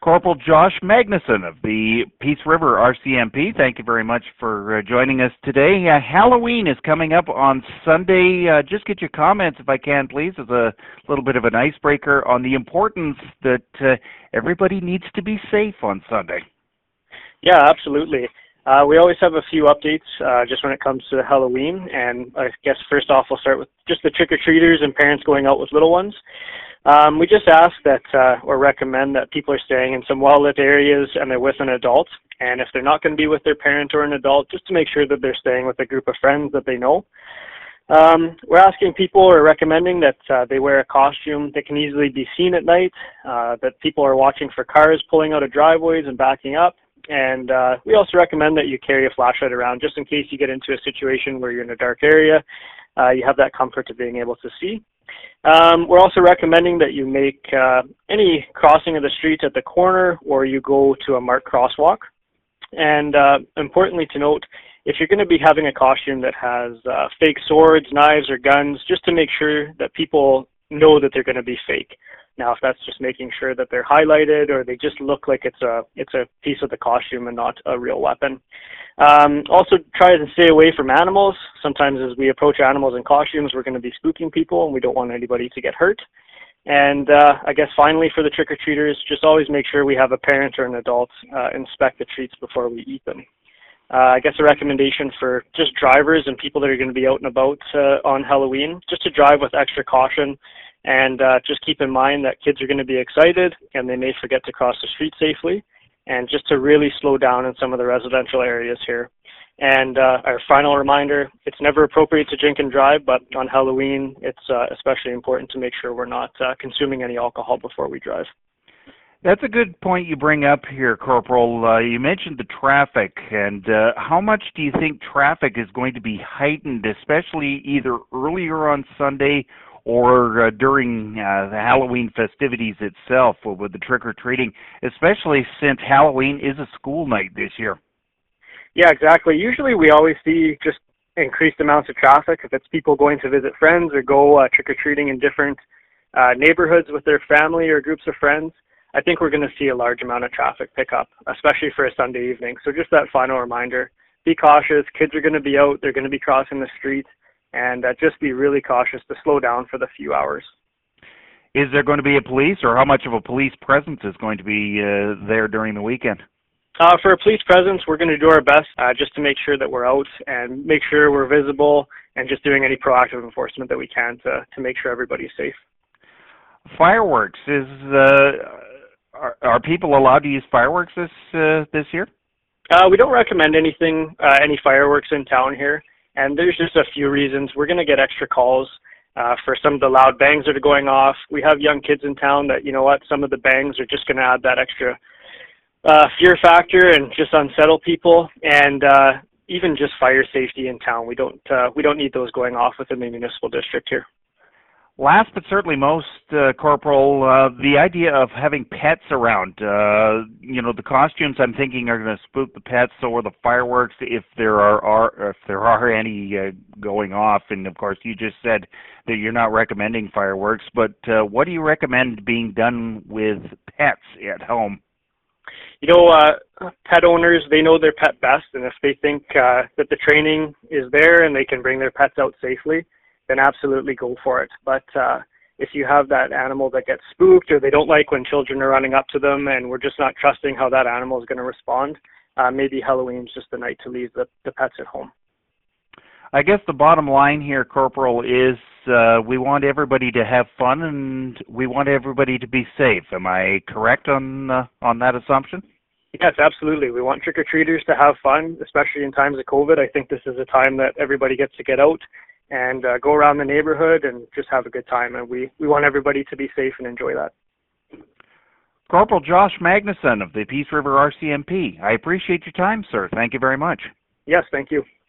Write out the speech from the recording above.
Corporal Josh Magnuson of the Peace River RCMP, thank you very much for joining us today. Halloween is coming up on Sunday. Just get your comments, if I can, please, as a little bit of an icebreaker on the importance that everybody needs to be safe on Sunday. Yeah, absolutely. We always have a few updates just when it comes to Halloween, and I guess first off we'll start with just the trick-or-treaters and parents going out with little ones. We just ask that or recommend that people are staying in some well-lit areas and they're with an adult, and if they're not going to be with their parent or an adult, just to make sure that they're staying with a group of friends that they know. We're asking people or recommending that they wear a costume that can easily be seen at night, that people are watching for cars pulling out of driveways and backing up. And we also recommend that you carry a flashlight around just in case you get into a situation where you're in a dark area. You have that comfort of being able to see. We're also recommending that you make any crossing of the street at the corner or you go to a marked crosswalk. And importantly to note, if you're going to be having a costume that has fake swords, knives, or guns, just to make sure that people know that they're going to be fake. Now, if that's just making sure that they're highlighted or they just look like it's a piece of the costume and not a real weapon. Also, try to stay away from animals. Sometimes as we approach animals in costumes, we're going to be spooking people and we don't want anybody to get hurt. And I guess finally for the trick-or-treaters, just always make sure we have a parent or an adult inspect the treats before we eat them. I guess a recommendation for just drivers and people that are going to be out and about on Halloween, just to drive with extra caution. And just keep in mind that kids are going to be excited and they may forget to cross the street safely, and just to really slow down in some of the residential areas here. And our final reminder, it's never appropriate to drink and drive, but on Halloween it's especially important to make sure we're not consuming any alcohol before we drive. That's a good point you bring up here, Corporal. You mentioned the traffic, and how much do you think traffic is going to be heightened, especially either earlier on Sunday or during the Halloween festivities itself with the trick-or-treating, especially since Halloween is a school night this year? Yeah, exactly. Usually we always see just increased amounts of traffic if it's people going to visit friends or go trick-or-treating in different neighborhoods with their family or groups of friends. I think we're going to see a large amount of traffic pick up, especially for a Sunday evening. So just that final reminder, be cautious. Kids are going to be out. They're going to be crossing the street. And just be really cautious to slow down for the few hours. Is there going to be a police, or how much of a police presence is going to be there during the weekend? For a police presence, we're going to do our best just to make sure that we're out and make sure we're visible and just doing any proactive enforcement that we can to make sure everybody's safe. Fireworks, are people allowed to use fireworks this year? We don't recommend any fireworks in town here. And there's just a few reasons. We're going to get extra calls for some of the loud bangs that are going off. We have young kids in town that, you know what, some of the bangs are just going to add that extra fear factor and just unsettle people. And even just fire safety in town, we don't need those going off within the municipal district here. Last but certainly most, Corporal, the idea of having pets around, the costumes I'm thinking are going to spook the pets, so are the fireworks if there are any going off. And of course, you just said that you're not recommending fireworks, but what do you recommend being done with pets at home? Pet owners, they know their pet best, and if they think that the training is there and they can bring their pets out safely, then absolutely go for it. But if you have that animal that gets spooked or they don't like when children are running up to them and we're just not trusting how that animal is going to respond, maybe Halloween's just the night to leave the pets at home. I guess the bottom line here, Corporal, is we want everybody to have fun and we want everybody to be safe. Am I correct on that assumption? Yes, absolutely. We want trick-or-treaters to have fun, especially in times of COVID. I think this is a time that everybody gets to get out and go around the neighborhood and just have a good time. And we want everybody to be safe and enjoy that. Corporal Josh Magnuson of the Peace River RCMP. I appreciate your time, sir. Thank you very much. Yes, thank you.